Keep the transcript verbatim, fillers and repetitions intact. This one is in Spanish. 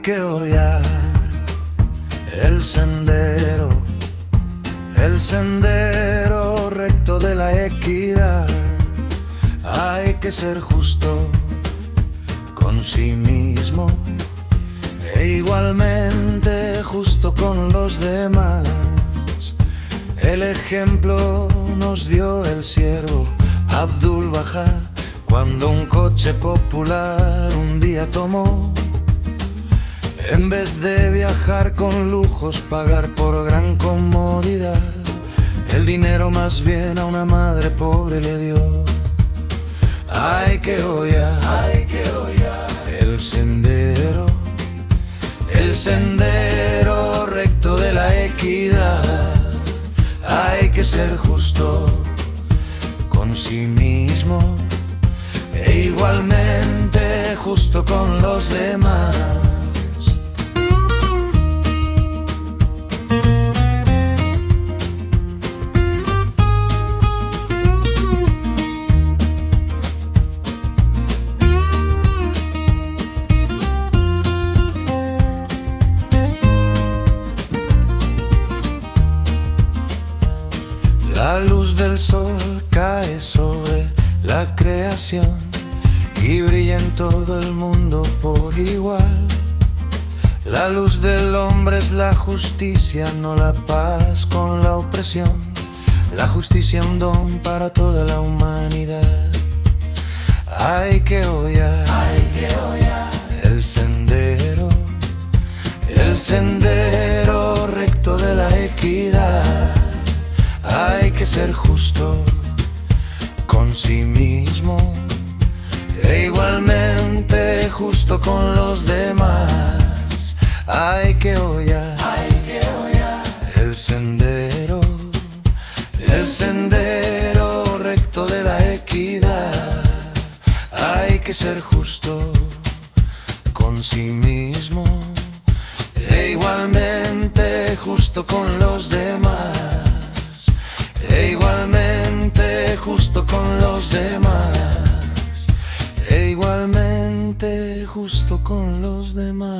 que hollar el sendero, el sendero recto de la equidad. Hay que ser justo con sí mismo e igualmente justo con los demás. El ejemplo nos dio el siervo Abdul Baha cuando un coche popular un día tomó. En vez de viajar con lujos, pagar por gran comodidad, el dinero más bien a una madre pobre le dio. Hay que hollar, hay que hollar el sendero, el sendero recto de la equidad. Hay que ser justo con sí mismo e igualmente justo con los demás. La luz del sol cae sobre la creación y brilla en todo el mundo por igual. La luz del hombre es la justicia, no la paz con la opresión. La justicia un don para toda la humanidad. Hay que hollar, hay que hollar el sendero, el sendero recto de la equidad. Hay que ser justo con sí mismo e igualmente justo con los demás. Hay que hollar, hay que hollar el sendero, el sendero recto de la equidad. Hay que ser justo con sí mismo e igualmente justo con los demás. E igualmente justo con los demás. E igualmente justo con los demás.